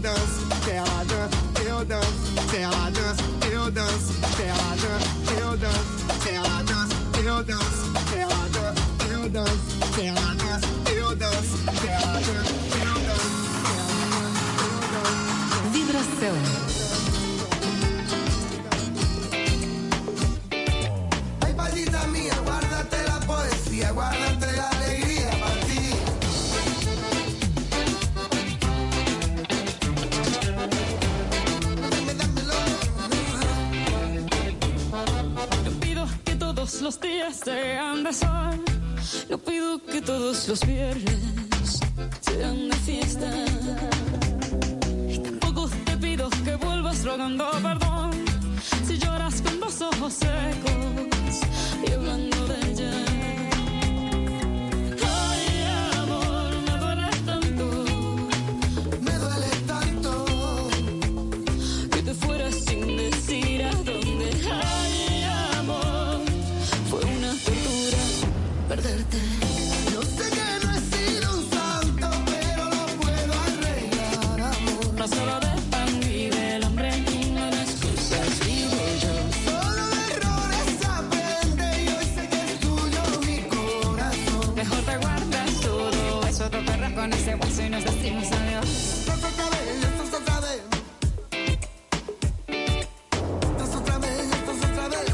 danço, ela dança, eu danço, ela dança, eu danço, ela dança, eu danço, ela dança, eu danço, ela dança, eu danço, ela dança, eu danço, ela dança, eu danço. Vibração. Ay, palita mía, guárdate la poesía, guárdate la alegría para ti. No pido que todos los días sean de sol, no pido que todos los viernes sean de fiesta. Y tampoco te pido que vuelvas rogando perdón si lloras con los ojos secos y hablando de ella. Ay, amor, me duele tanto que te fueras sin decir a dónde. Ay, amor, fue una tortura perderte. Yo sé que no he sido un santo, pero lo puedo arreglar, amor. No solo de pan vive el hombre y no de excusas vivo yo. Solo de errores aprende y hoy sé que es tuyo mi corazón. Mejor te guardas todo eso, te perras con ese hueso y nos decimos adiós. Estás otra vez, estás otra vez. Estás otra vez, estás otra vez.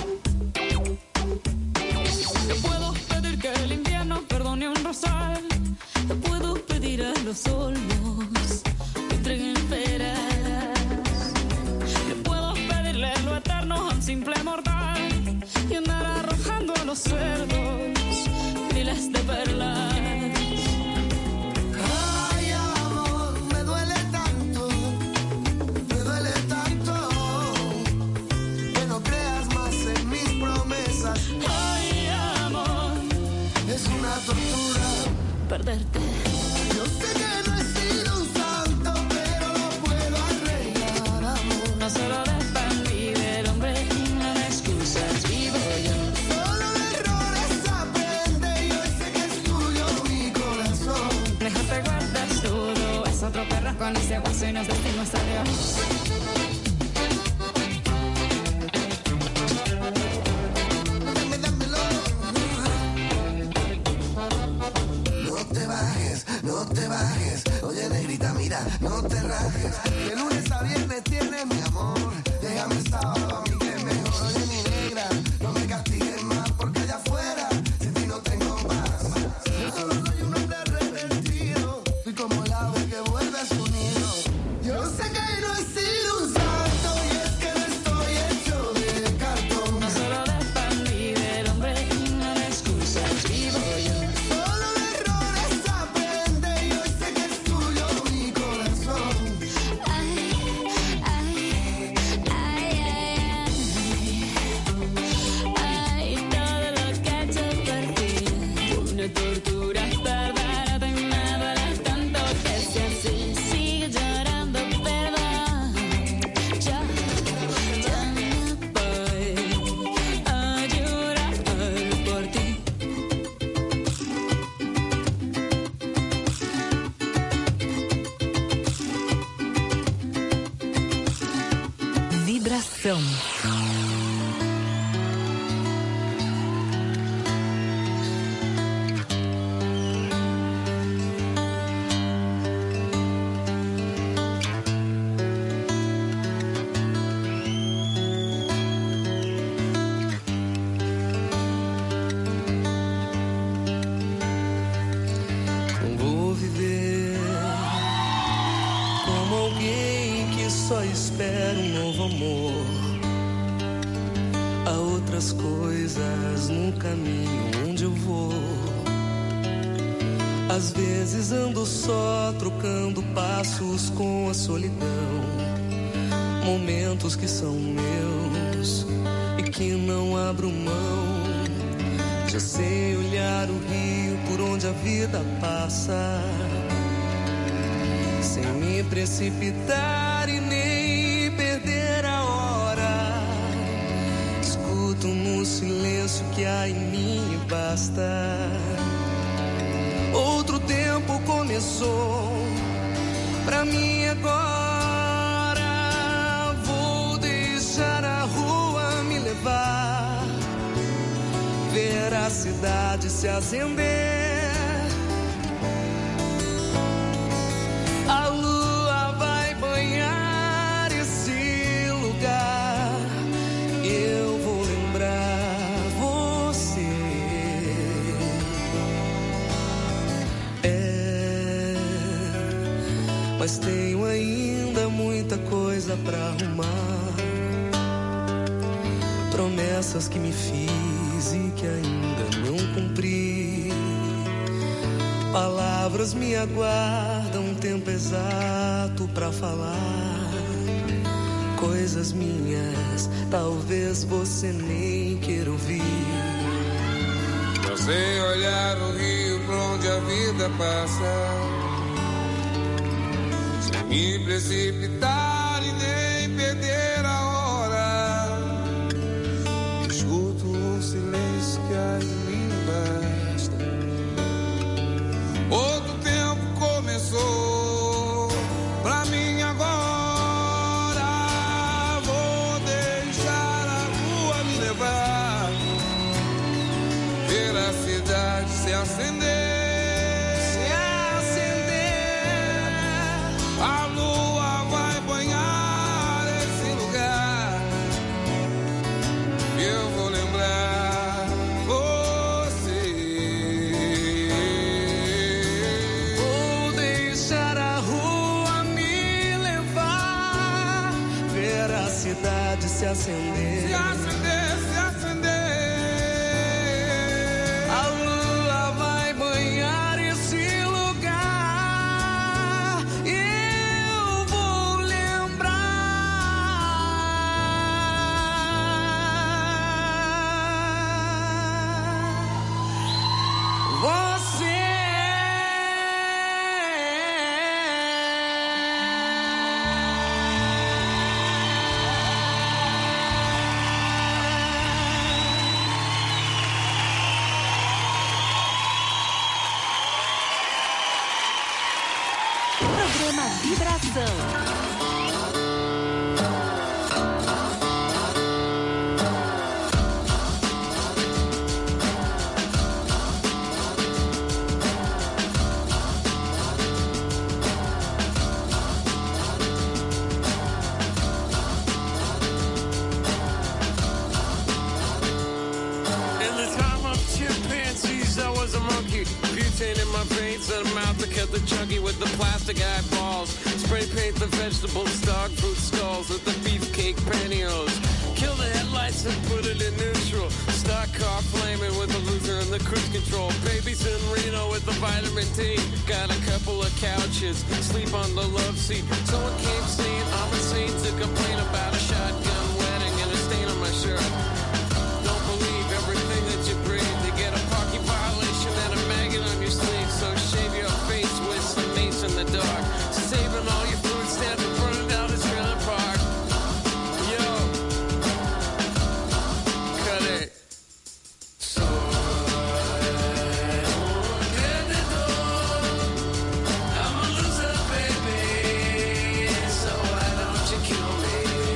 Te puedo pedir que el invierno perdone un rosal. Te puedo pedir a los olmos que entreguen peras. Le puedo pedirle lo eterno a un simple mortal y andar arrojando a los cerdos miles de perlas. Ay, amor, me duele tanto que no creas más en mis promesas. Ay, amor, Es una tortura. perderte. Yo sé que no he sido un santo, pero lo puedo arreglar, amor. No solo de pan vive el hombre y no de excusas vivo yo. Solo de errores aprende y hoy sé que es tuyo mi corazón. Mejor te guardas todo, es otro perro con ese hueso y nos decimos adiós. Dámelo. No te bajes. Oye, negrita, mira, no te rajes. De lunes a viernes tienes mi amor. Déjame el sábado a mí que es mejor. Oye, mi negra, no me castigues más porque allá afuera sin ti no tengo más. Yo solo soy un hombre arrepentido. Soy como el ave que vuelve a su nido. Yo sé que no he sido un santo y es que no estoy hecho de cartón. No solo de pan vive el hombre y no de excusas vivo yo. Solo de errores aprende y hoy sé que es tuyo mi corazón. Ay, ay, ay, ay, todo lo que he hecho por ti fue una tortura perderte. Me duele tanto que si así sigo llorando perdón. Ya no voy a llorar por ti. Vibração. Vou viver como alguém que só espera um novo amor. Há outras coisas no caminho onde eu vou. Às vezes ando só, trocando passos com a solidão. Momentos que são meus e que não abro mão. Já sei olhar o rio por onde a vida passa, sem me precipitar e nem perder a hora. Escuto no silêncio que há em mim e basta. Outro tempo começou, pra mim agora cidade se acender. A lua vai banhar esse lugar. Eu vou lembrar você. Mas tenho ainda muita coisa pra arrumar. Promessas que me fiz e que ainda não cumpri. Palavras me aguardam um tempo exato pra falar. Coisas minhas, talvez você nem queira ouvir. Não sei olhar o rio pra onde a vida passa, sem me precipitar e nem perder a hora. Escuto um silêncio que a mim basta. Outro tempo começou pra mim agora. Vou deixar a rua me levar, ver a cidade se acender. A lua vai banhar esse lugar. Eu vou lembrar você. Vou deixar a rua me levar, ver a cidade se acender. Se acender, se acender. A lua vai banhar esse lugar. Eu vou lembrar você. Programa Vibração. In the time of chimpanzees, I was a monkey. Butane in my veins and a mouth that kept the chunky with the plastic eyeballs. Spray paint the vegetables, dog food skulls with the beefcake pantyhose. Kill the headlights and put it in neutral. Stock car flaming with the Luther and the cruise control. Babies in Reno with the vitamin D. Got a couple of couches, sleep on the love seat. Someone came saying I'm insane to complain about a shotgun wedding and a stain on my shirt. Don't believe everything that you breathe. You get a parking violation and a maggot on your sleeve. So shave your face with some mace in the dark. Saving all your food stamps and burning down the trailer park. Yo, cut it. I'm a loser, baby. So why don't you kill me?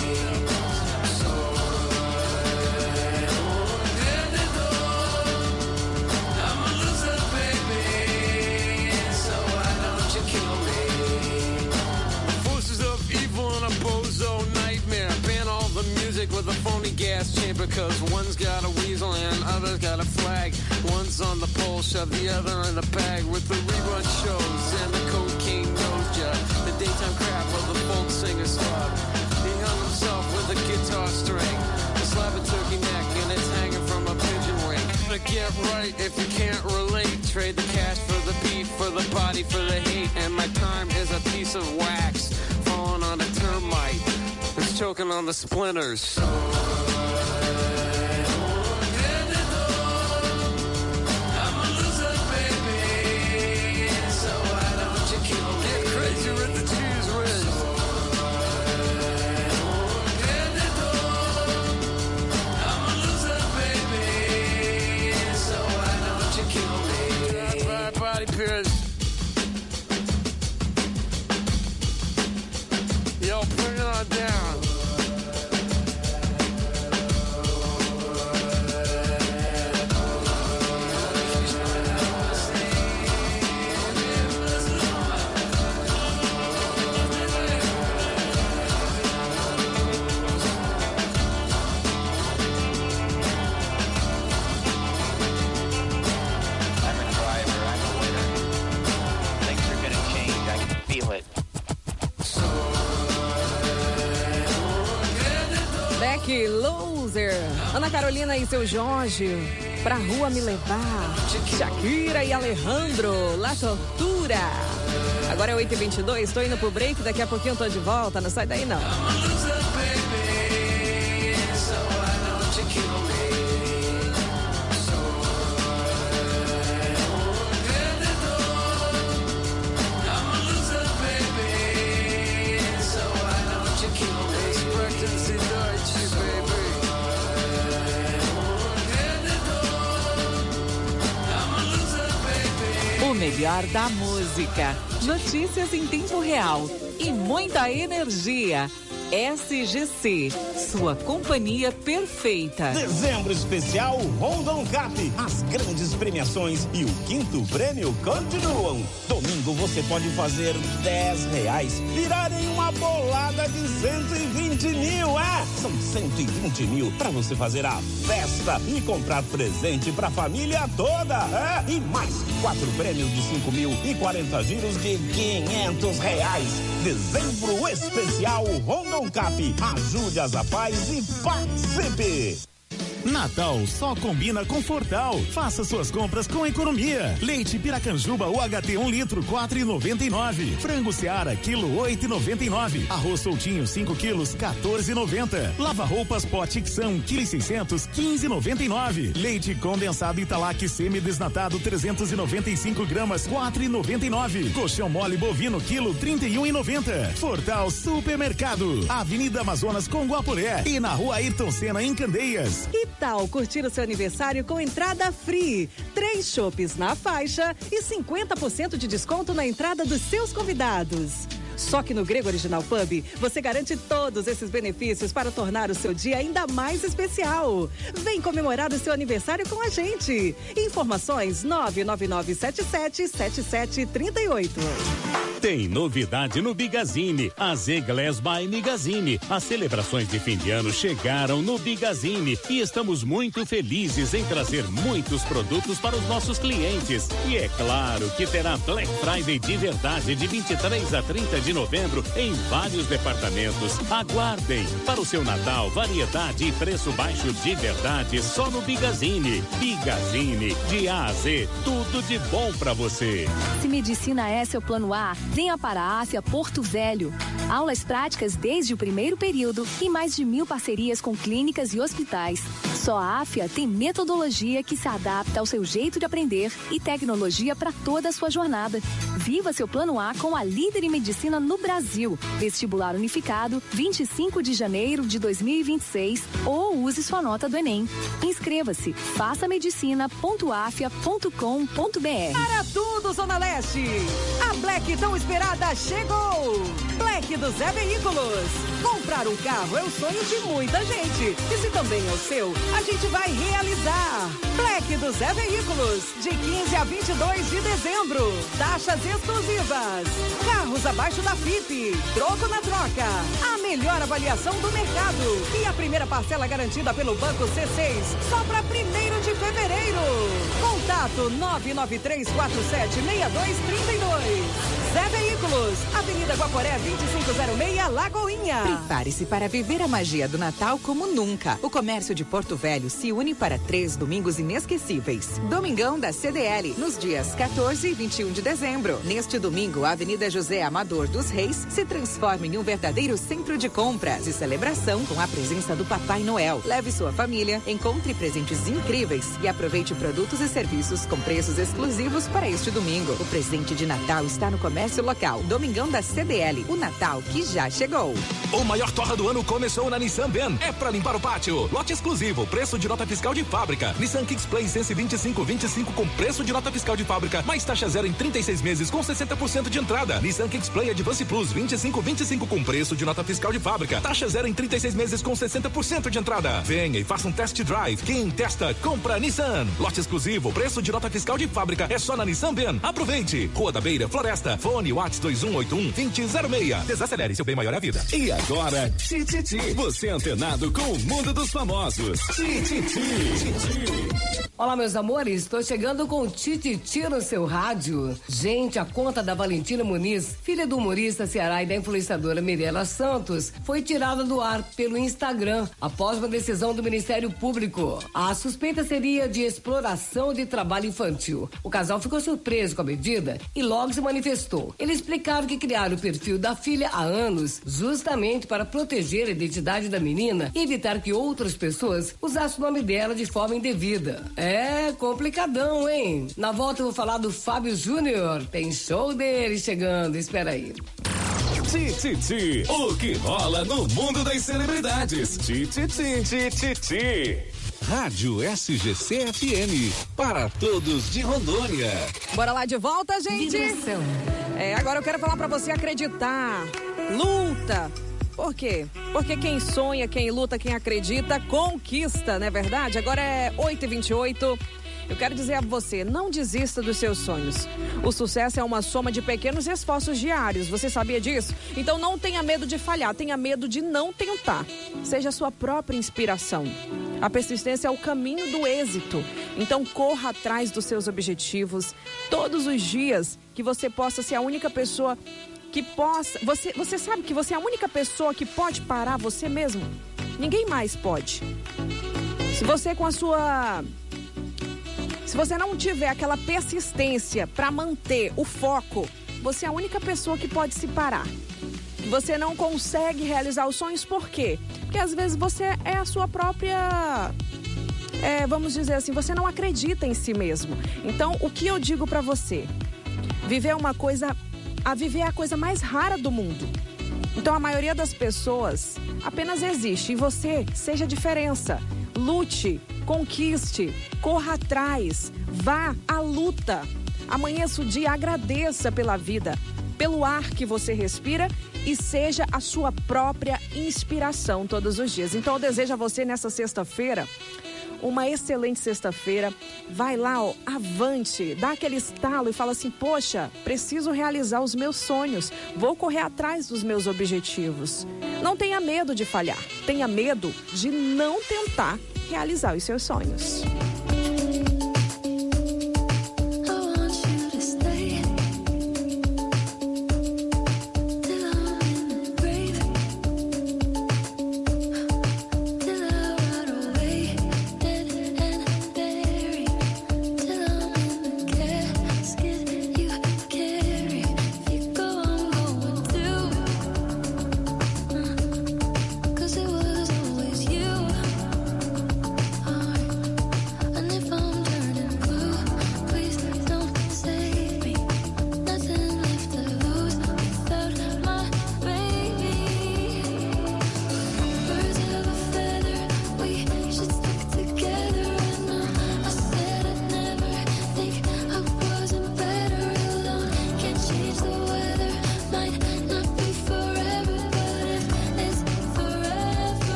I'm a loser, baby. So why don't you kill me? Forces of evil and a bozo nightmare. Ban all the music with a phony gas chamber. Cause one's got a weasel and other's got a flag. One's on the pole, shove the other in the bag. With the rerun shows and the cocaine nose job. The daytime crap of the folk singer slob. He hung himself with a guitar string. A slab of turkey neck and it's hanging from a pigeon wing. To get right if you can't relate. Trade the cash for the beat, for the body, for the hate. And my time is a piece of wax falling on a termite. It's choking on the splinters. I'm a loser, baby. So why don't you kill me? Get crazy with the cheese whiz. I'm a loser, baby. So why don't you kill me? Bye, body pierce. Yo, bring it on down. Fiuk, Loser. Ana Carolina e seu Jorge, Pra Rua Me Levar. Shakira e Alejandro, La Tortura. Agora é 8h22, tô indo pro break, daqui a pouquinho eu tô de volta, não sai daí não. O melhor da música, notícias em tempo real e muita energia. SGC, sua companhia perfeita. Dezembro especial Rondon Cap. As grandes premiações e o 5º prêmio continuam. Domingo você pode fazer R$10 virar em uma bolada de 120 mil. São 120 mil para você fazer a festa e comprar presente para a família toda. E mais 4 prêmios de 5 mil e 40 giros de R$500. Dezembro especial Rondon Cap. Ajude as rapazes e participe. Natal só combina com Fortal. Faça suas compras com economia. Leite Piracanjuba UHT 1 litro, R$4,99. Frango Seara, quilo, R$8,99. Arroz soltinho, 5 quilos, R$14,90. Lava-roupas Pote Xão, quilo e 600, R$15,99. Leite condensado Italac semi-desnatado, 395 gramas, R$4,99. Colchão mole bovino, quilo, R$31,90. Fortal Supermercado. Avenida Amazonas com Guapuré e na Rua Ayrton Senna, em Candeias. Que tal curtir o seu aniversário com entrada free? 3 chopes na faixa e 50% de desconto na entrada dos seus convidados. Só que no Grego Original Pub, você garante todos esses benefícios para tornar o seu dia ainda mais especial. Vem comemorar o seu aniversário com a gente. Informações 999777738. Tem novidade no Bigazine, a Z-Glass by Migazine. As celebrações de fim de ano chegaram no Bigazine e estamos muito felizes em trazer muitos produtos para os nossos clientes. E é claro que terá Black Friday de verdade de 23 a 30 de novembro em vários departamentos. Aguardem. Para o seu Natal, variedade e preço baixo de verdade só no Bigazine. Bigazine, de A a Z, tudo de bom para você. Se Medicina é seu plano A, venha para a AFIA Porto Velho. Aulas práticas desde o primeiro período e mais de 1000 parcerias com clínicas e hospitais. Só a AFIA tem metodologia que se adapta ao seu jeito de aprender e tecnologia para toda a sua jornada. Viva seu plano A com a líder em medicina no Brasil. Vestibular unificado, 25 de janeiro de 2026 ou use sua nota do Enem. Inscreva-se, façamedicina.afia.com.br. Para tudo, Zona Leste! A Black tão esperada chegou! Black do Zé Veículos. Comprar um carro é o sonho de muita gente. E se também é o seu, a gente vai realizar. Black do Zé Veículos, de 15 a 22 de dezembro. Taxas exclusivas. Carros abaixo da FIP. Troco na troca. A melhor avaliação do mercado. E a primeira parcela garantida pelo Banco C6. Só para 1º de fevereiro. Contato 993476232. Zé Veículos, Avenida Guaporé 2506, Lagoinha. Prepare-se para viver a magia do Natal como nunca. O comércio de Porto Velho se une para 3 domingos inesquecíveis. Domingão da CDL, nos dias 14 e 21 de dezembro. Neste domingo, a Avenida José Amador dos Reis se transforma em um verdadeiro centro de compras e celebração com a presença do Papai Noel. Leve sua família, encontre presentes incríveis e aproveite produtos e serviços com preços exclusivos para este domingo. O presente de Natal está no comércio local. Domingão da CDL, o Natal que já chegou. O maior torra do ano começou na Nissan Ben. É pra limpar o pátio. Lote exclusivo, preço de nota fiscal de fábrica. Nissan Kicks Play Sense 2525 com preço de nota fiscal de fábrica, mais taxa zero em 36 meses com 60% de entrada. Nissan Kicks Play Advance Plus 2525 com preço de nota fiscal de fábrica, taxa zero em 36 meses com 60% de entrada. Venha e faça um test drive. Quem testa, compra Nissan. Lote exclusivo, preço de nota fiscal de fábrica é só na Nissan Ben. Aproveite. Rua da Beira, Floresta. Fone WhatsApp 2181-2006. Desacelere, seu bem maior é a vida. E agora, Tititi. Você é antenado com o mundo dos famosos. Tititi. Olá, meus amores, estou chegando com o Tititi no seu rádio. Gente, a conta da Valentina Muniz, filha do humorista Ceará e da influenciadora Mirella Santos, foi tirada do ar pelo Instagram após uma decisão do Ministério Público. A suspeita seria de exploração de trabalho infantil. O casal ficou surpreso com a medida e logo se manifestou. Eles explicaram que criaram o perfil da filha há anos justamente para proteger a identidade da menina e evitar que outras pessoas usassem o nome dela de forma indevida. É complicadão, hein? Na volta eu vou falar do Fábio Júnior. Tem show dele chegando, espera aí. Tititi, o que rola no mundo das celebridades. Tititi. Rádio SGC FM, para todos de Rondônia. Bora lá de volta, gente? Agora eu quero falar pra você acreditar. Luta. Por quê? Porque quem sonha, quem luta, quem acredita, conquista, não é verdade? Agora é 8h28. Eu quero dizer a você, não desista dos seus sonhos. O sucesso é uma soma de pequenos esforços diários. Você sabia disso? Então não tenha medo de falhar, tenha medo de não tentar. Seja a sua própria inspiração. A persistência é o caminho do êxito. Então corra atrás dos seus objetivos todos os dias, que você possa ser a única pessoa que possa... Você sabe que você é a única pessoa que pode parar você mesmo? Ninguém mais pode. Se você não tiver aquela persistência para manter o foco, você é a única pessoa que pode se parar. Você não consegue realizar os sonhos, por quê? Porque às vezes você é a sua própria... vamos dizer assim, você não acredita em si mesmo. Então, o que eu digo para você? Viver é a coisa mais rara do mundo. Então a maioria das pessoas apenas existe. E você, seja a diferença. Lute, conquiste, corra atrás, vá à luta. Amanheça o dia, agradeça pela vida, pelo ar que você respira e seja a sua própria inspiração todos os dias. Então eu desejo a você nessa sexta-feira uma excelente sexta-feira. Vai lá, avante, dá aquele estalo e fala assim: poxa, preciso realizar os meus sonhos, vou correr atrás dos meus objetivos. Não tenha medo de falhar, tenha medo de não tentar realizar os seus sonhos.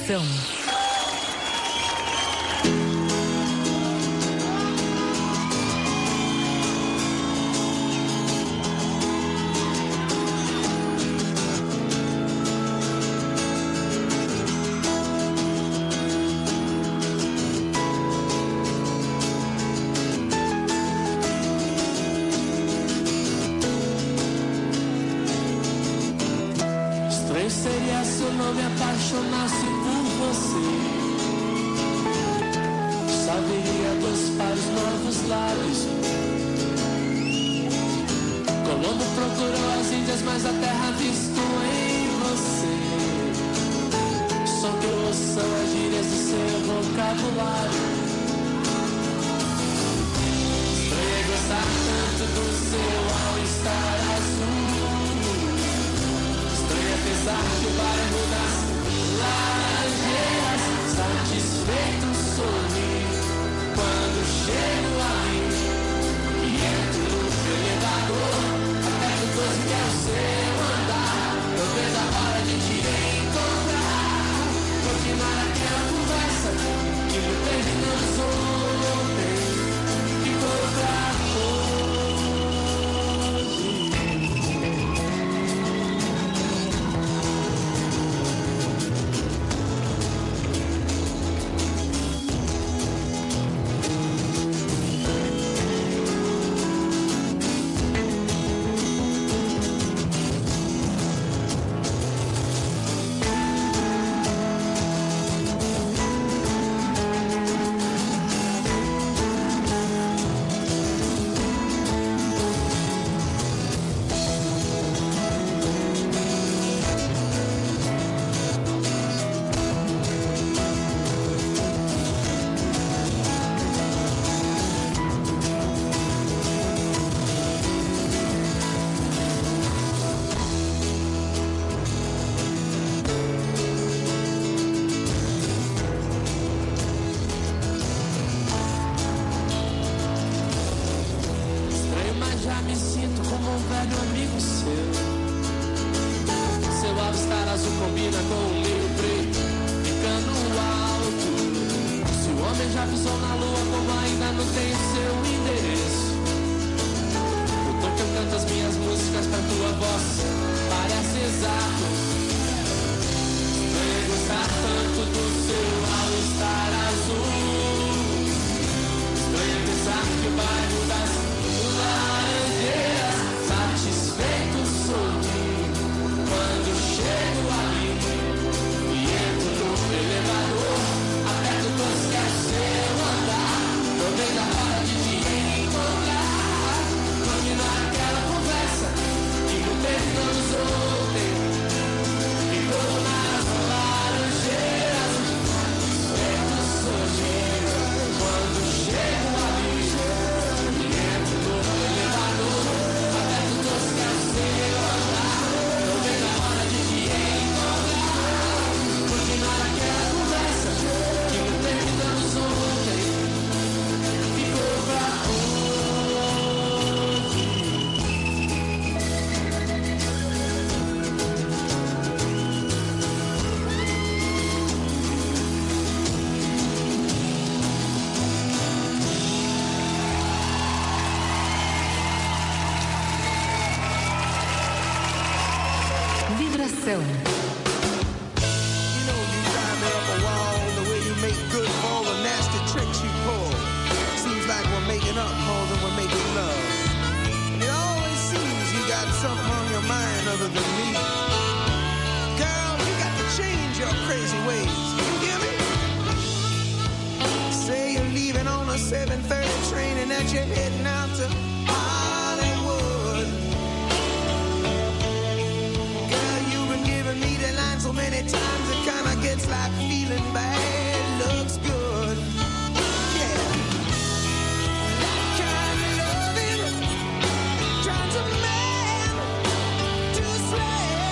Vibração. Estranho seria se eu não me apaixonasse por você. Saberia dois pares novos lábios. Colombo procurou as Índias, mas a terra avistou em você. Só que eu ouço as gírias do seu vocabulário. Estranho gostar tanto do seu all-star azul. Apesar que o bairro das Laranjeiras satisfeito sorrir quando chego ali e entro no elevador até que o 12 que é o seu andar. Eu vejo a hora de te encontrar, continuar aquela conversa que me terminamos ontem, ficou pra hoje. Já me sinto como um velho amigo seu. Seu all-star azul combina com o meu preto, ficando alto. Se o homem já pisou na lua, como ainda não tem o seu endereço. O tom que eu canto as minhas músicas pra tua voz parece exato. Venho gostar tanto do seu all-star azul. Venho pensar que o bairro das Laranjeiras satisfeito sorrir quando chego ali e entro no elevador, aperto o 12 que é o seu andar. Tô vendo a hora de te encontrar, continuar aquela conversa que não terminamos ontem, ficou nas Laranjeiras satisfeito sorrir quando chego ali e entro no elevador, aperto o 12 que é o seu andar. Tô vendo a hora de te encontrar, continuar aquela conversa que não terminamos ontem, ficou pra Vibração. You know you drive me up a wall, the way you make good for all the nasty tricks you pull. Seems like we're making up more than we're making love. And it always seems you got something on your mind other than me. Girl, you got to change your crazy ways. You hear me? Say you're leaving on a 7:30 train and that you're heading out to Hollywood. Girl, you've been giving me the line so many times it kinda gets like feeling bad looks good. Yeah. That kind of loving turns a man to a slave.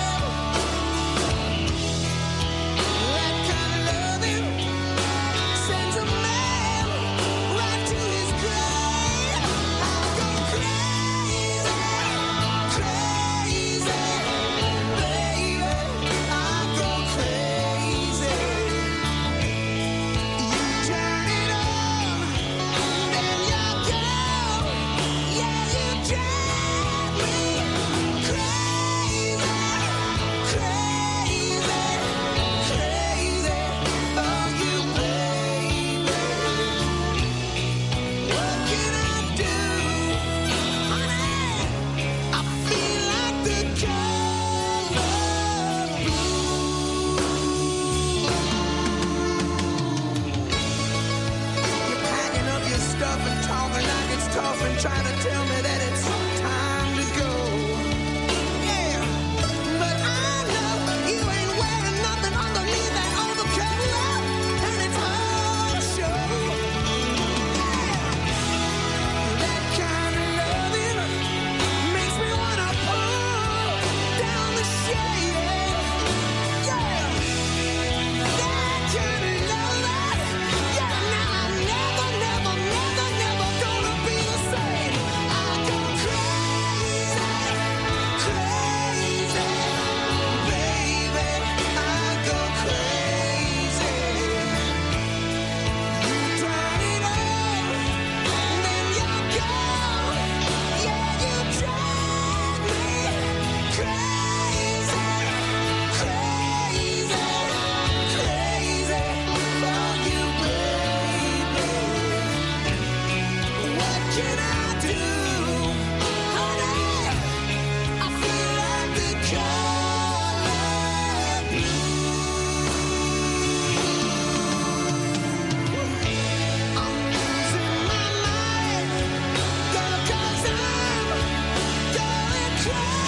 try to tell me that it's time to go. Yeah, but I know you ain't wearing nothing underneath that overcoat, and it's hard to show. Yeah, that kind of loving makes me wanna pull down the shade. Yeah, that kind of loving. Yeah, now I'm never, never, never, never gonna be the same. I go crazy, crazy, baby. I go crazy. You turn it on, then you're gone. Yeah, you drive me crazy, crazy, crazy for you, baby. What can I do, honey? I feel like the color blue. I'm losing my mind, 'cause I'm going crazy.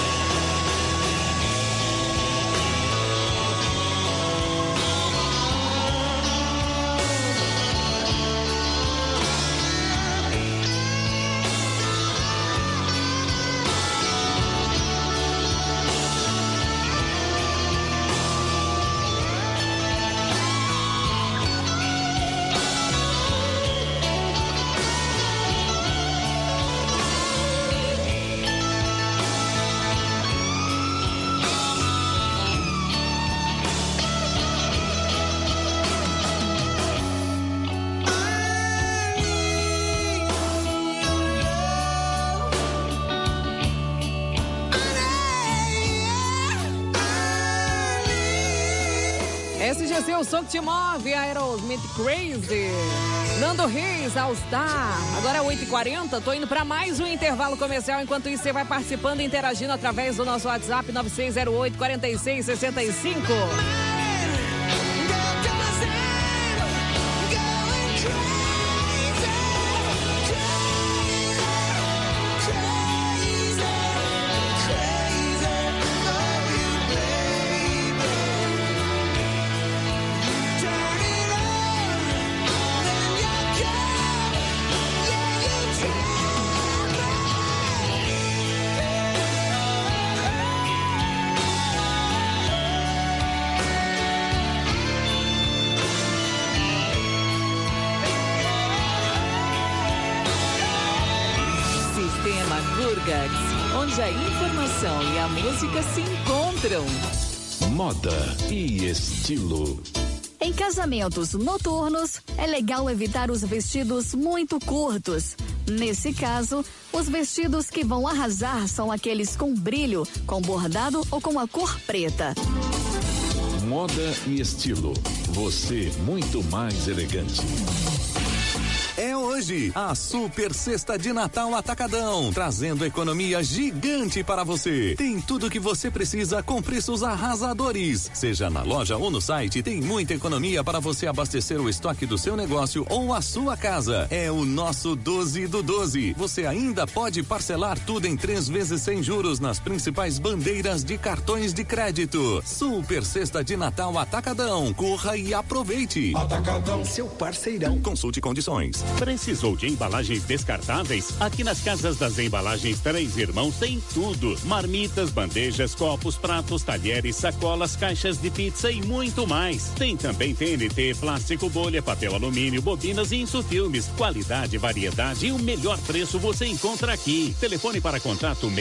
SGC, o som que te move, Aerosmith Crazy. Nando Reis, All Star. Agora é 8h40, tô indo pra mais um intervalo comercial. Enquanto isso, você vai participando e interagindo através do nosso WhatsApp 9608-4665. Onde a informação e a música se encontram. Moda e estilo. Em casamentos noturnos, é legal evitar os vestidos muito curtos. Nesse caso, os vestidos que vão arrasar são aqueles com brilho, com bordado ou com a cor preta. Moda e estilo. Você muito mais elegante. É hoje a Super Sexta de Natal Atacadão, trazendo economia gigante para você. Tem tudo o que você precisa com preços arrasadores. Seja na loja ou no site, tem muita economia para você abastecer o estoque do seu negócio ou a sua casa. É o nosso 12 do 12. Você ainda pode parcelar tudo em 3 vezes sem juros nas principais bandeiras de cartões de crédito. Super Sexta de Natal Atacadão. Corra e aproveite. Atacadão, seu parceirão. Consulte condições. Precisou de embalagens descartáveis? Aqui nas Casas das Embalagens Três Irmãos tem tudo. Marmitas, bandejas, copos, pratos, talheres, sacolas, caixas de pizza e muito mais. Tem também TNT, plástico, bolha, papel alumínio, bobinas e insufilmes. Qualidade, variedade e o melhor preço você encontra aqui. Telefone para contato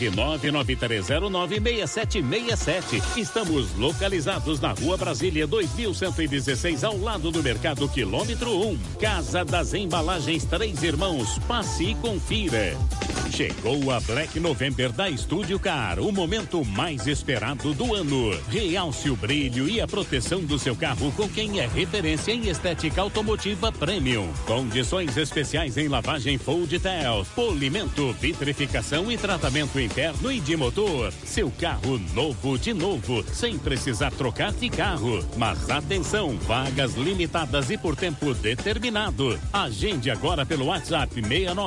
69993096767. Estamos localizados na Rua Brasília 2116, ao lado do Mercado Quilômetro 1. Casa das Embalagens Três Irmãos, passe e confira. Chegou a Black November da Estúdio Car, o momento mais esperado do ano. Realce o brilho e a proteção do seu carro com quem é referência em estética automotiva premium. Condições especiais em lavagem Full Details, polimento, vitrificação e tratamento interno e de motor. Seu carro novo de novo, sem precisar trocar de carro. Mas atenção, vagas limitadas e por tempo determinado. Agende agora pelo WhatsApp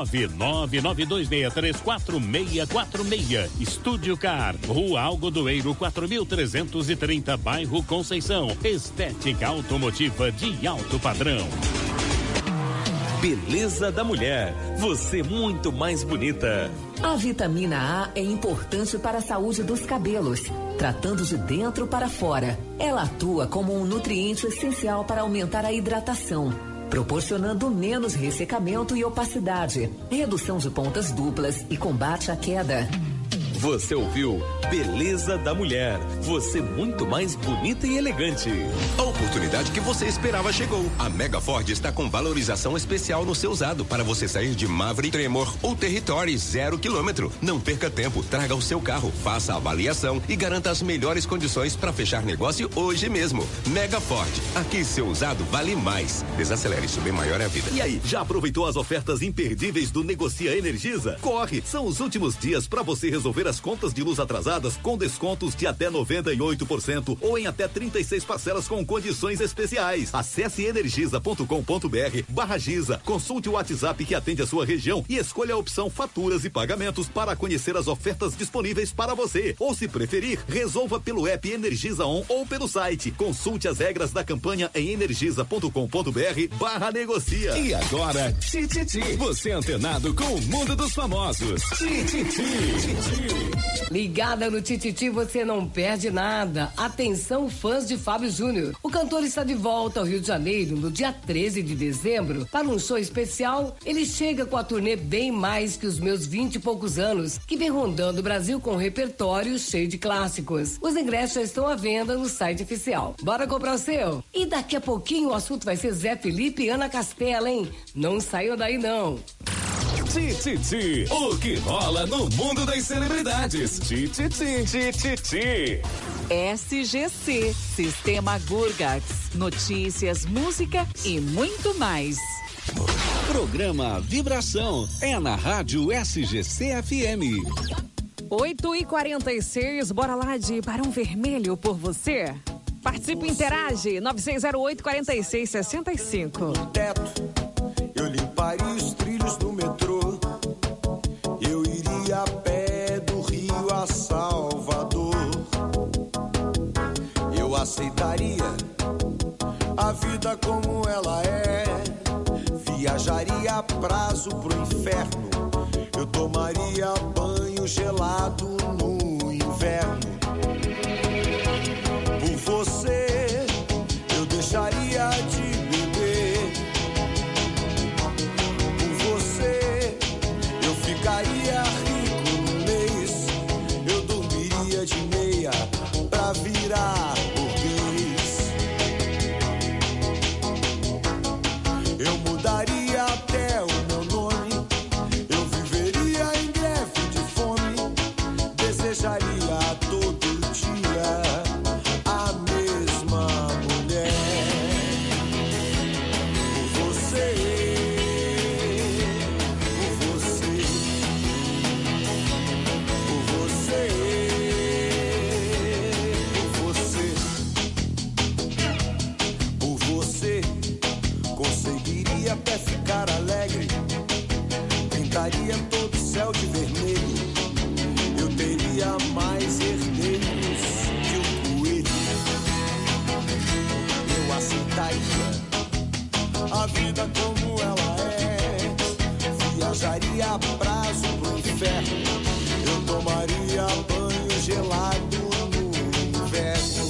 69992634646. Estúdio Car, Rua Algodoeiro 4330, bairro Conceição. Estética automotiva de alto padrão. Beleza da mulher, você muito mais bonita. A vitamina A é importante para a saúde dos cabelos, tratando de dentro para fora. Ela atua como um nutriente essencial para aumentar a hidratação, proporcionando menos ressecamento e opacidade, redução de pontas duplas e combate à queda. Você ouviu Beleza da Mulher, você muito mais bonita e elegante. A oportunidade que você esperava chegou. A Mega Ford está com valorização especial no seu usado para você sair de Maverick, Tremor ou Territory 0 km. Não perca tempo, traga o seu carro, faça a avaliação e garanta as melhores condições para fechar negócio hoje mesmo. Mega Ford, aqui seu usado vale mais. Desacelere, isso bem maior é a vida. E aí, já aproveitou as ofertas imperdíveis do Negocia Energisa? Corre, são os últimos dias para você resolver as contas de luz atrasadas com descontos de até 98% ou em até 36 parcelas com condições especiais. Acesse energisa.com.br/Giza, consulte o WhatsApp que atende a sua região e escolha a opção faturas e pagamentos para conhecer as ofertas disponíveis para você. Ou se preferir, resolva pelo app Energisa On ou pelo site. Consulte as regras da campanha em energisa.com.br/negocia. E agora, Tititi, você é antenado com o mundo dos famosos. Tititi. Ligada no Tititi, você não perde nada. Atenção, fãs de Fábio Júnior. O cantor está de volta ao Rio de Janeiro no dia 13 de dezembro para um show especial. Ele chega com a turnê Bem Mais Que Os Meus 20 e Poucos Anos, que vem rondando o Brasil com um repertório cheio de clássicos. Os ingressos já estão à venda no site oficial. Bora comprar o seu? E daqui a pouquinho o assunto vai ser Zé Felipe e Ana Castela, hein? Não saiam daí não. Tititi, o que rola no mundo das celebridades. Tititi. SGC, Sistema Gurgax, notícias, música e muito mais. Programa Vibração é na Rádio SGC FM. 8h46, bora lá de Barão Vermelho por você. Participe e interage, 9608-4665. Teto, eu limparia os trilhos do metrô. Eu iria a pé do Rio a Salvador. Eu aceitaria a vida como ela é. Viajaria a prazo pro inferno. Eu tomaria banho gelado no inverno. Por você, eu deixaria de beber. Por você, eu ficaria rico no mês. Eu dormiria de meia pra virar burguês. Eu mudaria até o meu nome. Eu viveria em greve de fome. Desejaria todo dia a mesma mulher. Por você, por você, por você, por você, por você, conseguiria até ficar alegre. Pintaria todo o céu de vermelho. Eu teria mais herdeiros que o coelho. Eu aceitaria a vida como ela é. Viajaria a prazo pro inferno. Eu tomaria banho gelado no inverno.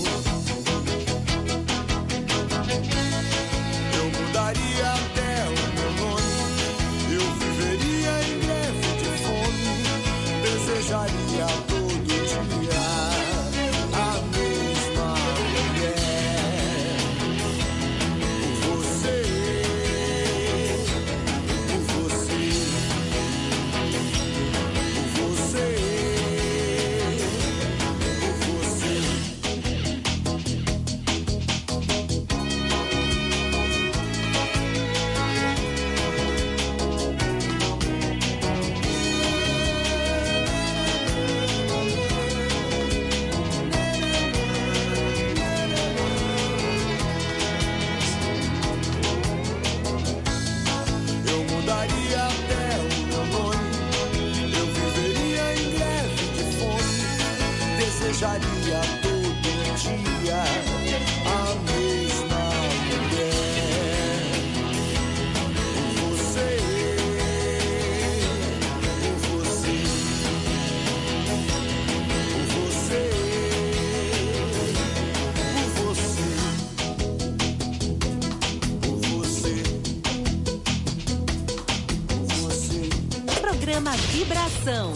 Eu mudaria até o meu nome. Eu viveria em greve de fome. Desejaria todo dia a mesma mulher. Por você, por você, Programa Vibração.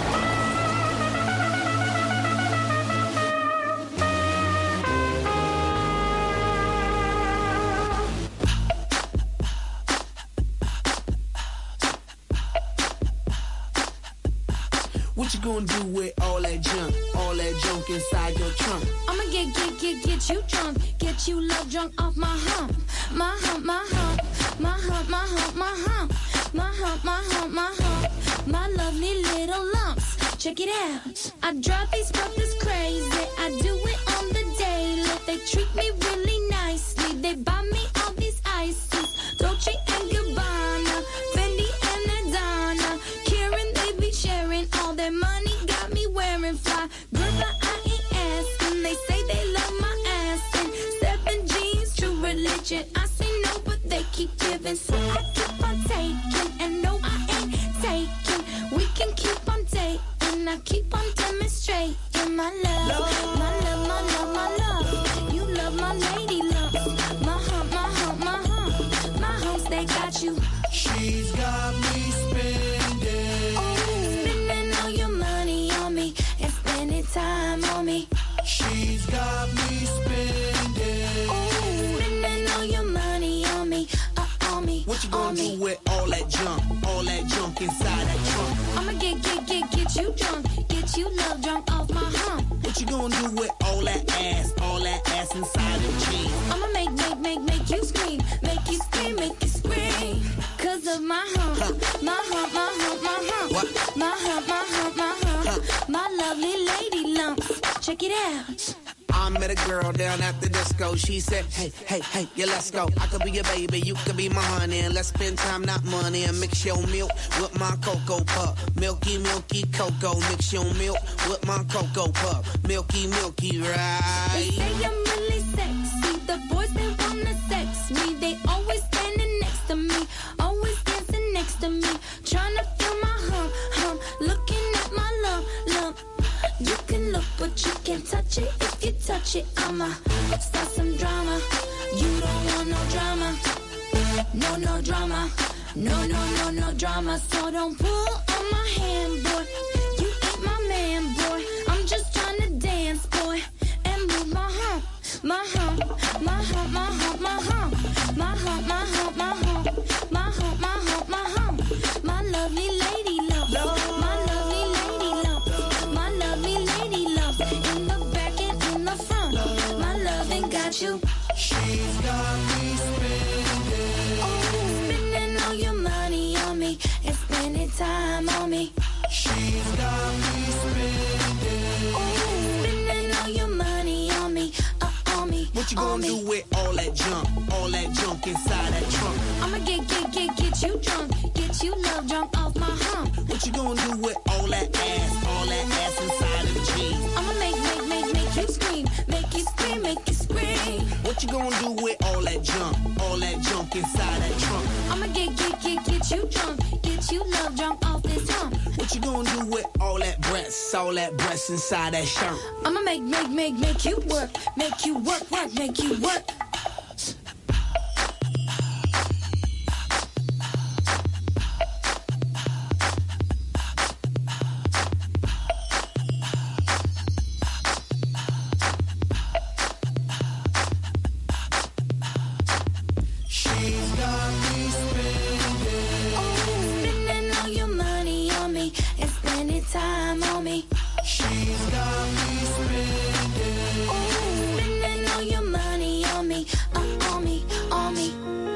What you gonna do with all that junk inside your trunk? I'ma get you drunk, get you love drunk off my hump, my hump, my hump, my hump, my hump, my hump, my hump, my hump, my hump, my lovely little lumps. Check it out. I drive these brothers crazy. I do it on the daily. They treat me really nicely. They buy me all these ices, Dolce and Gabbana, Fendi and Adana, Karen. They be sharing all their money. Got me wearing fly. Girl, but I ain't asking. They say they love my ass and 7 jeans, true religion. I say no, but they keep giving, so I keep on taking. And no, I ain't taking. We can keep on dating. I keep on demonstrating my love, my love, my love, my love. You love my lady love. My hump, my hump, my hump. My humps, they got you. She's got me spending. Spending all your money on me and spending time on me. She's got me spending. Spending all your money on me, on me. What you gonna do with all that junk inside that trunk? I'ma get you drunk, get you love drunk off my hump. What you gonna do with all that ass inside the jeans? I'ma make you scream, make you scream, make you scream. Cause of my hump, my hump, my hump, my hump. What? My hump, my hump, my hump. My lovely lady lumps. Check it out. I met a girl down at the disco. She said, hey, yeah, let's go. I could be your baby, you could be my honey. And let's spend time, not money. And mix your milk with my Cocoa Puff. Milky, milky cocoa. Mix your milk with my Cocoa Puff. Milky, milky, right? They say I'm really sexy. The boys, they wanna sex me. They always standing next to me. Always dancing next to me. Trying to feel my hump. Looking at my lump. You can look, but you can't touch it. If you touch it, I'ma start some drama. You don't want no drama. No drama. No drama. So don't pull on my hand, boy. You ain't my man, boy. I'm just trying to dance, boy. And move my hump. My hump. My hump, my hump, my hump. My hump, my hump, my hump. My hump, my hump, my hump. My lovely lady love. My lovely lady love. My lovely lady love. In the back and in the front. My loving got you. She's got me spending. Spending all your money on me and spending time on me. She's got me spending. Spending all your money on me, on me. What you gonna do with all that junk inside that trunk? I'ma get you drunk, get you love drunk off my hump. What you gonna do with all that ass inside of the jeans? I'ma make you scream, make you scream, make you scream. What you gonna do with all that junk inside that trunk? I'ma get you drunk, get you love drunk off this hump. What you gonna do with all that breasts inside that shirt? I'ma make you work, make you work, make you work. She's got me spending. Spending all your money on me and spending time on me. She's got me spending. Spending all your money on me, on me, on me.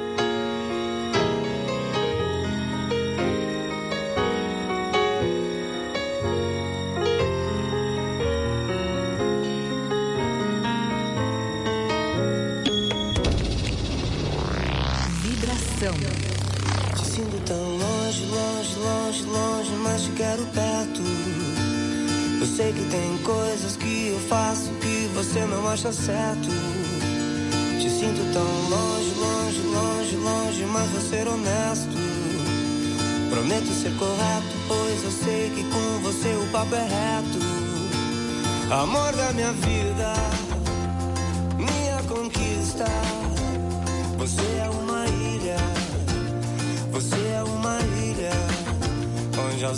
Vibração. Te sinto tão longe, longe, longe, longe, mas te quero perto. Eu sei que tem coisas que eu faço que você não acha certo. Te sinto tão longe, longe, longe, longe, mas vou ser honesto. Prometo ser correto, pois eu sei que com você o papo é reto. Amor da minha vida, minha conquista. Você é uma ilha, você é uma ilha, onde a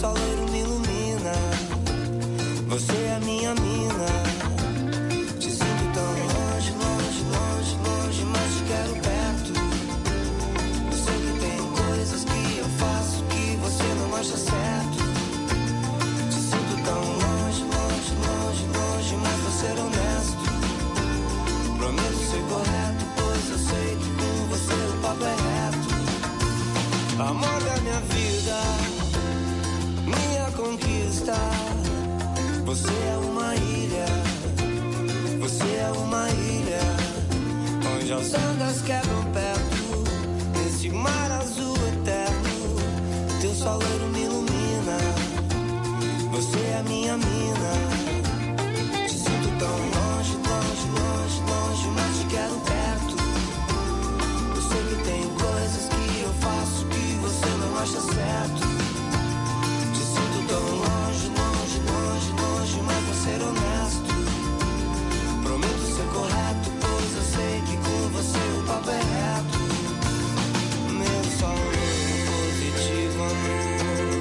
sol loiro me ilumina. Você é a minha mina. Te sinto tão longe, longe, longe, longe, mas te quero perto. Eu sei que tem coisas que eu faço que você não acha certo. Te sinto tão longe, longe, longe, longe, mas vou ser honesto. Prometo ser correto, pois eu sei que com você o papo é reto. Amor da minha vida, minha conquista. Você é uma ilha, você é uma ilha, onde as ondas quebram perto, nesse mar azul eterno, teu sol loiro me ilumina, você é a minha mina, te sinto tão longe, longe, longe, longe, mas te quero perto, eu sei que tem coisas que eu faço que você não acha certo, te sinto tão longe, longe, longe, longe, mas vou ser honesto. Prometo ser correto, pois eu sei que com você o papo é reto. Meu sol positivo, amor.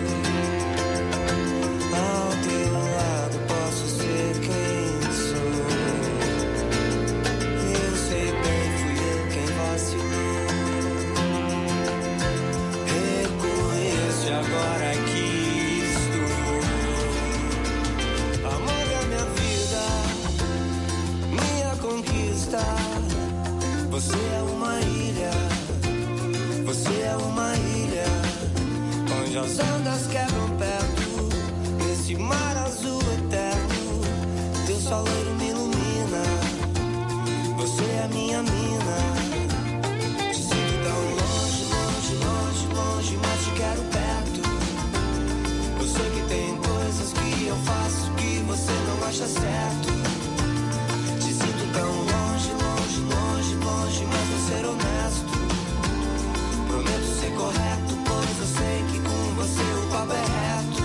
Ao teu lado posso ser quem sou. Eu sei bem, fui eu quem vacilou. Reconheço agora que você é uma ilha, você é uma ilha, onde as ondas quebram perto, nesse mar azul eterno, teu sol loiro me ilumina, você é a minha mina, te sinto tão longe, longe, longe, longe, mas te quero perto, eu sei que tem coisas que eu faço que você não acha certo, te sinto tão longe, longe, longe, longe, mas vou ser honesto. Prometo ser correto, pois eu sei que com você o papo é reto.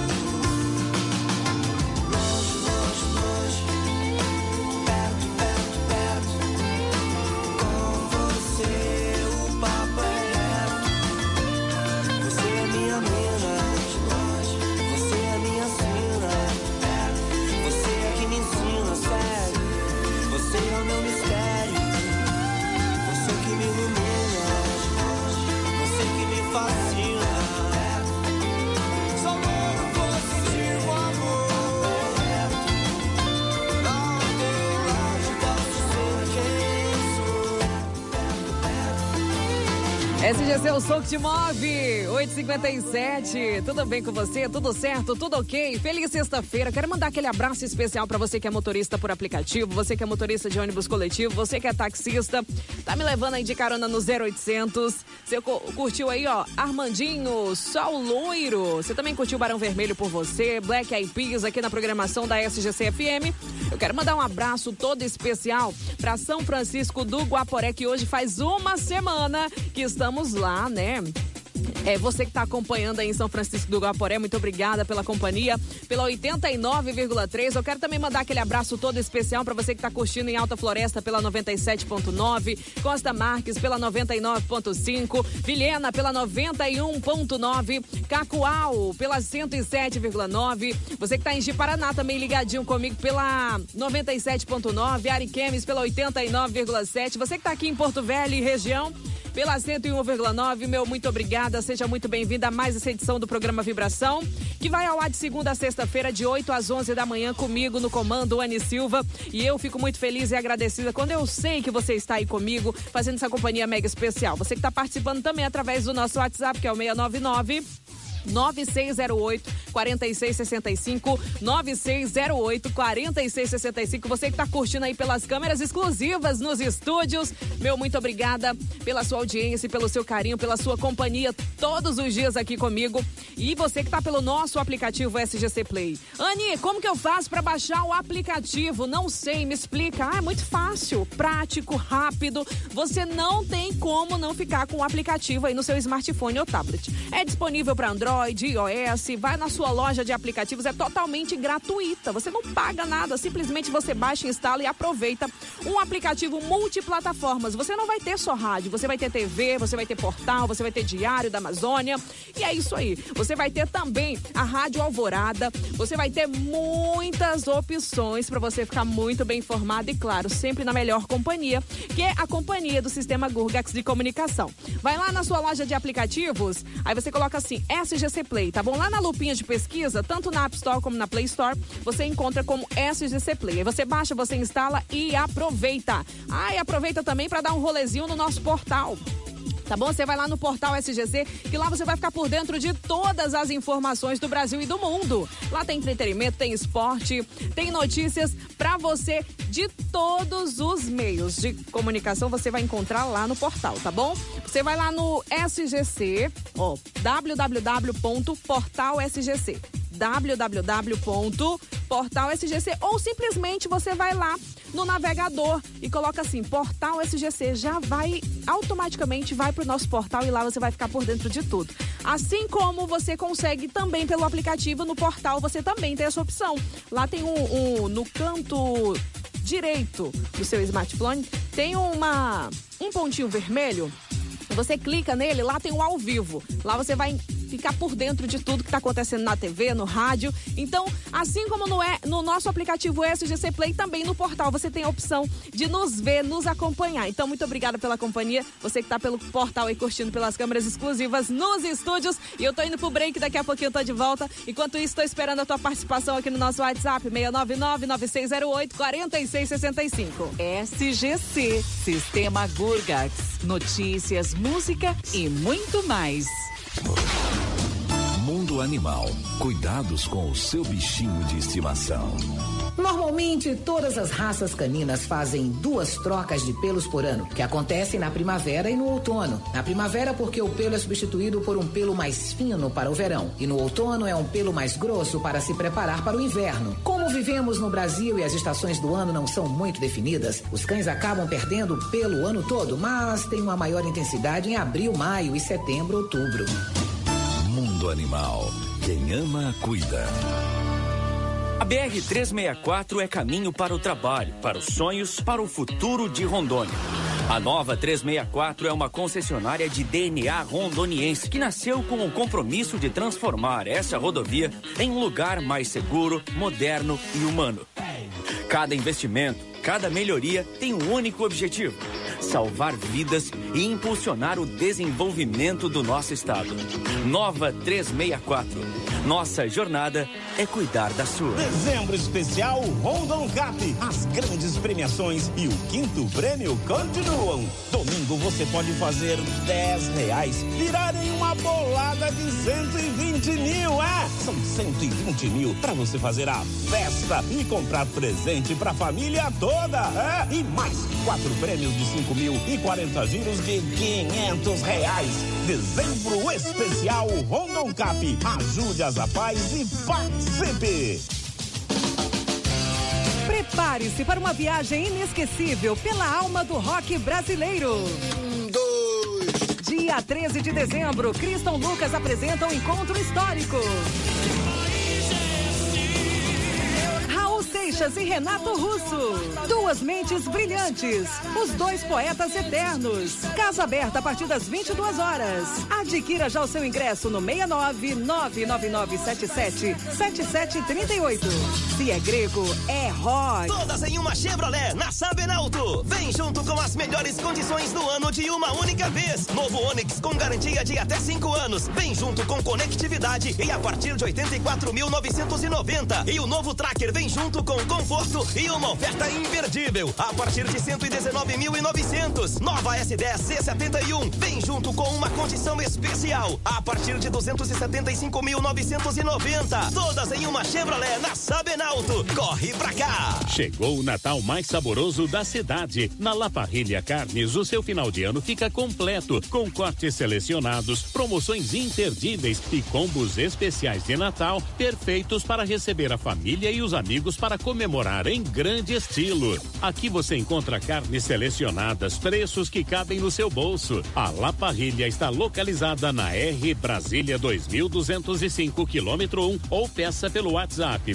Longe, longe, longe, perto, perto, perto. Com você o papo é reto. Você é minha mina, longe, você é minha sina. Você é que me ensina, sério. Você é o meu mistério. Você que me ilumina, você que me fascina. Só loiro positivo, amor. Não tem lado, posso ser quem sou. SGC, o som que te move. 8h57. Tudo bem com você? Tudo certo? Tudo ok? Feliz sexta-feira. Quero mandar aquele abraço especial pra você que é motorista por aplicativo, você que é motorista de ônibus coletivo, você que é taxista, tá me levando aí de carona no 0800. Você curtiu aí, ó, Armandinho, Sol Loiro. Você também curtiu Barão Vermelho por você, Black Eyed Peas aqui na programação da SGC FM. Eu quero mandar um abraço todo especial pra São Francisco do Guaporé, que hoje faz uma semana que estamos lá, né? É você que está acompanhando aí em São Francisco do Guaporé, muito obrigada pela companhia, pela 89,3. Eu quero também mandar aquele abraço todo especial para você que está curtindo em Alta Floresta pela 97,9, Costa Marques pela 99,5, Vilhena pela 91,9, Cacoal pela 107,9. Você que está em Ji-Paraná também ligadinho comigo pela 97,9, Ariquemes pela 89,7. Você que está aqui em Porto Velho e região pela 101,9, meu muito obrigada, seja muito bem-vinda a mais essa edição do programa Vibração, que vai ao ar de segunda a sexta-feira, de 8 às 11 da manhã, comigo no comando, Anny Silva, e eu fico muito feliz e agradecida quando eu sei que você está aí comigo, fazendo essa companhia mega especial. Você que está participando também através do nosso WhatsApp, que é o 699 9608-4665, 9608-4665. Você que tá curtindo aí pelas câmeras exclusivas nos estúdios, meu muito obrigada pela sua audiência, pelo seu carinho, pela sua companhia todos os dias aqui comigo. E você que tá pelo nosso aplicativo SGC Play. Anny, como que eu faço para baixar o aplicativo? Não sei, me explica. É muito fácil, prático, rápido. Você não tem como não ficar com o aplicativo aí no seu smartphone ou tablet. É disponível para Android, iOS, vai na sua loja de aplicativos, é totalmente gratuita, você não paga nada, simplesmente você baixa, instala e aproveita um aplicativo multiplataformas. Você não vai ter só rádio, você vai ter TV, você vai ter portal, você vai ter Diário da Amazônia, e é isso aí. Você Você vai ter também a Rádio Alvorada. Você vai ter muitas opções para você ficar muito bem informado e, claro, sempre na melhor companhia, que é a companhia do Sistema Gurgax de Comunicação. Vai lá na sua loja de aplicativos, aí você coloca assim, SGC Play, tá bom? Lá na lupinha de pesquisa, tanto na App Store como na Play Store, você encontra como SGC Play. Aí você baixa, você instala e aproveita. E aproveita também para dar um rolezinho no nosso portal. Tá bom? Você vai lá no portal SGC, que lá você vai ficar por dentro de todas as informações do Brasil e do mundo. Lá tem entretenimento, tem esporte, tem notícias pra você de todos os meios de comunicação. Você vai encontrar lá no portal, tá bom? Você vai lá no SGC, www.portalsgc. www.portalsgc ou simplesmente você vai lá no navegador e coloca assim, Portal SGC, já vai, automaticamente vai pro nosso portal e lá você vai ficar por dentro de tudo. Assim como você consegue também pelo aplicativo no portal, você também tem essa opção. Lá tem no canto direito do seu smartphone, tem um pontinho vermelho. Você clica nele, lá tem o ao vivo. Lá você vai ficar por dentro de tudo que está acontecendo na TV, no rádio. Então, assim como no nosso aplicativo SGC Play, também no portal você tem a opção de nos ver, nos acompanhar. Então, muito obrigada pela companhia. Você que está pelo portal aí curtindo pelas câmeras exclusivas nos estúdios. E eu tô indo pro break, daqui a pouquinho eu tô de volta. Enquanto isso, tô esperando a tua participação aqui no nosso WhatsApp, 699-9608-4665. SGC, Sistema Gurgax. Notícias, música e muito mais. Mundo Animal. Cuidados com o seu bichinho de estimação. Normalmente, todas as raças caninas fazem 2 trocas de pelos por ano, que acontecem na primavera e no outono. Na primavera, porque o pelo é substituído por um pelo mais fino para o verão. E no outono é um pelo mais grosso para se preparar para o inverno. Como vivemos no Brasil e as estações do ano não são muito definidas, os cães acabam perdendo pelo o ano todo, mas tem uma maior intensidade em abril, maio e setembro, outubro. Mundo Animal. Quem ama, cuida. A BR-364 é caminho para o trabalho, para os sonhos, para o futuro de Rondônia. A nova 364 é uma concessionária de DNA rondoniense que nasceu com o compromisso de transformar essa rodovia em um lugar mais seguro, moderno e humano. Cada investimento, cada melhoria tem um único objetivo: salvar vidas e impulsionar o desenvolvimento do nosso estado. Nova 364. Nossa jornada é cuidar da sua. Dezembro especial Rondon Cap. As grandes premiações e o 5º prêmio continuam. Domingo você pode fazer R$10 virar em uma bolada de 120 mil. São 120 mil para você fazer a festa e comprar presente para a família toda. E mais 4 prêmios de 5 mil e 40 giros de R$500. Dezembro especial Rondon Cap. Ajude a paz e participe! Prepare-se para uma viagem inesquecível pela alma do rock brasileiro. 2. Dia 13 de dezembro, Criston Lucas apresenta um encontro histórico. Seixas e Renato Russo. 2 mentes brilhantes. Os 2 poetas eternos. Casa aberta a partir das 22 horas. Adquira já o seu ingresso no 69999777738. Se é grego, é rock. Todas em uma Chevrolet na Sabenauto. Vem junto com as melhores condições do ano de uma única vez. Novo Onix com garantia de até 5 anos. Vem junto com conectividade e a partir de 84.990. E o novo Tracker vem junto com conforto e uma oferta imperdível a partir de 119.900. Nova S10 C71 vem junto com uma condição especial a partir de 275.990. Todas em uma Chevrolet na Sabenauto. Corre pra cá! Chegou o Natal mais saboroso da cidade. Na La Parrilla Carnes, o seu final de ano fica completo, com cortes selecionados, promoções imperdíveis e combos especiais de Natal, perfeitos para receber a família e os amigos para comer comemorar em grande estilo. Aqui você encontra carnes selecionadas, preços que cabem no seu bolso. A La Parrilla está localizada na R Brasília 2205 quilômetro 1 ou peça pelo WhatsApp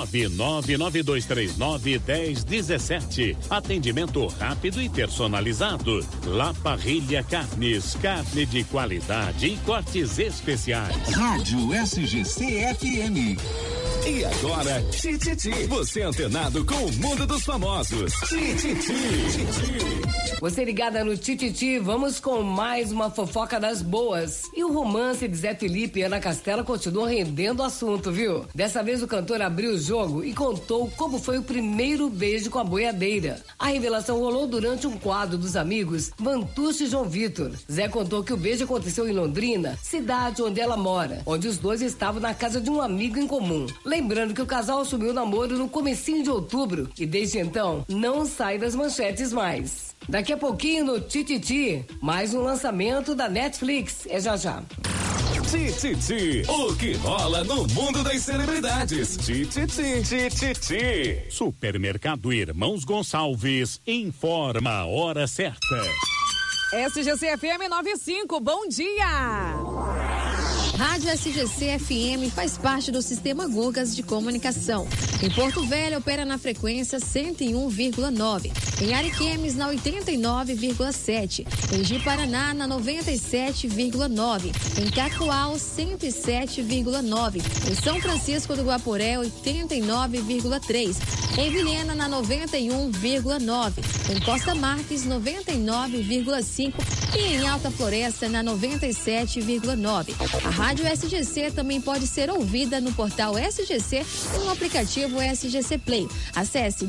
69992391017. Atendimento rápido e personalizado. La Parrilla Carnes, carne de qualidade e cortes especiais. Rádio SGC FM. E agora, Tititi. Você antenado com o mundo dos famosos. Tititi. Você ligada no Tititi, vamos com mais uma fofoca das boas. E o romance de Zé Felipe e Ana Castela continua rendendo o assunto, viu? Dessa vez o cantor abriu o jogo e contou como foi o primeiro beijo com a boiadeira. A revelação rolou durante um quadro dos amigos Vantucci e João Vitor. Zé contou que o beijo aconteceu em Londrina, cidade onde ela mora, onde os dois estavam na casa de um amigo em comum. Lembrando que o casal assumiu o namoro no comecinho de outubro e desde então não sai das manchetes mais. Daqui a pouquinho no Tititi, mais um lançamento da Netflix. É já já. Tititi, o que rola no mundo das celebridades. Tititi. Supermercado Irmãos Gonçalves informa a hora certa. SGC FM 95, bom dia! Rádio SGC FM faz parte do Sistema Gugas de Comunicação. Em Porto Velho, opera na frequência 101,9. Em Ariquemes, na 89,7. Em Ji-Paraná, na 97,9. Em Cacoal, 107,9. Em São Francisco do Guaporé, 89,3. Em Vilhena, na 91,9. Em Costa Marques, 99,5. E em Alta Floresta, na 97,9. A Rádio SGC também pode ser ouvida no portal SGC e no aplicativo SGC Play. Acesse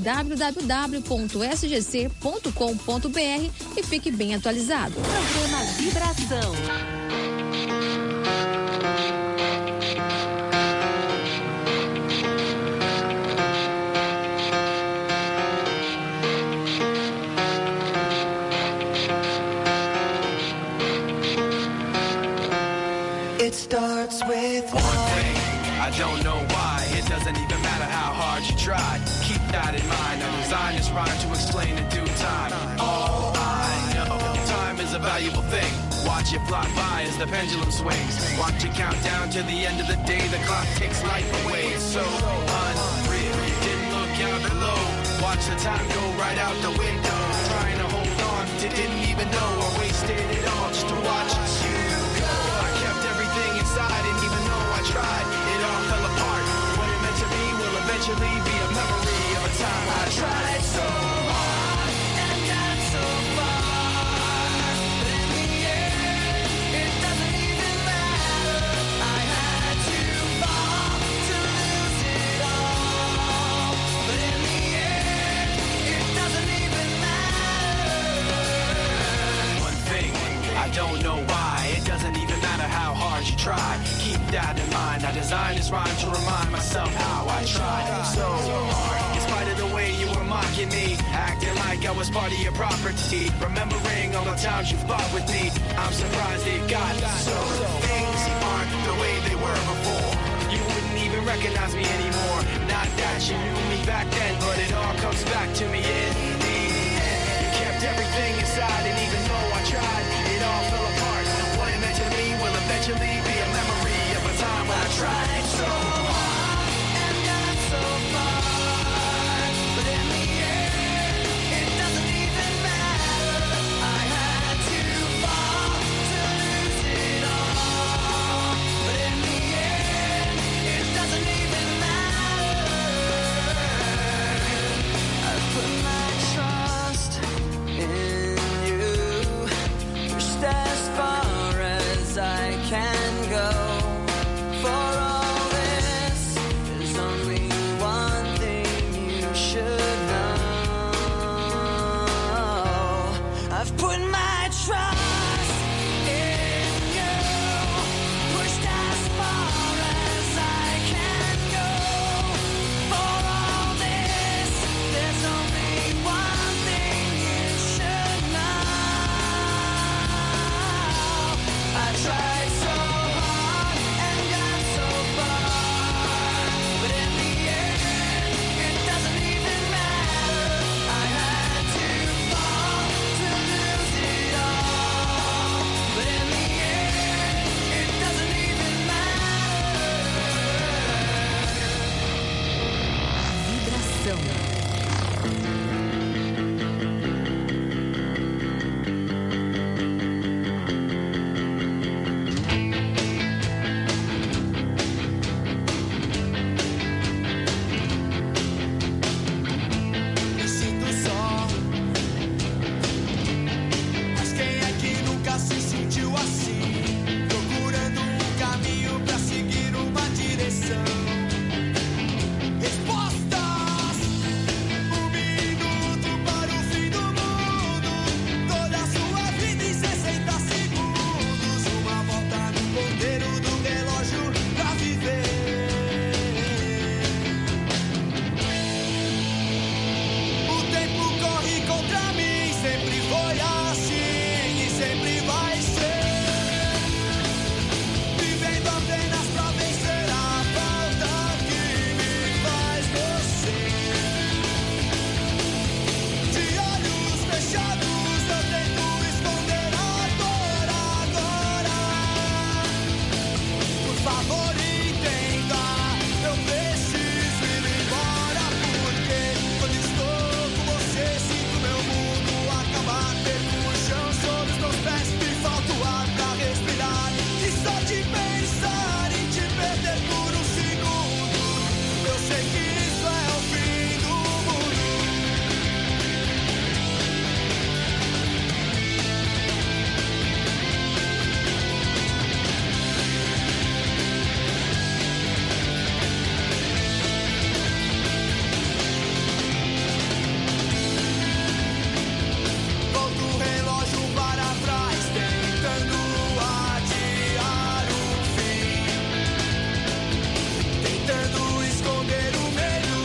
www.sgc.com.br e fique bem atualizado. Programa Vibração. It starts with one thing. I don't know why. It doesn't even matter how hard you try. Keep that in mind. I designed this rhyme to explain in due time. All I know, time is a valuable thing. Watch it fly by as the pendulum swings. Watch it count down to the end of the day. The clock takes life away. It's so unreal. Didn't look out below. Watch the time go right out the window. Trying to hold on to didn't even know I wasted it all just to watch you go. I kept everything inside and even though I tried, it all fell apart. What it meant to be will eventually be a memory of a time I tried so hard and got so far. But in the end, it doesn't even matter. I had to fall to lose it all. But in the end, it doesn't even matter. One thing, I don't know why. It doesn't even matter how hard you try. Keep that in mind. I designed this rhyme to remind myself how I tried so hard. In spite of the way you were mocking me, acting like I was part of your property. Remembering all the times you fought with me, I'm surprised it got so. Things aren't the way they were before. You wouldn't even recognize me anymore. Not that you knew me back then, but it all comes back to me in the end. You kept everything inside, and even though I tried, it all fell apart. What it meant to me will eventually be a memory of a time when I tried so hard and got so far. But in the end, it doesn't even matter. I had to fall to lose it all. But in the end, it doesn't even matter. I put my Vibração.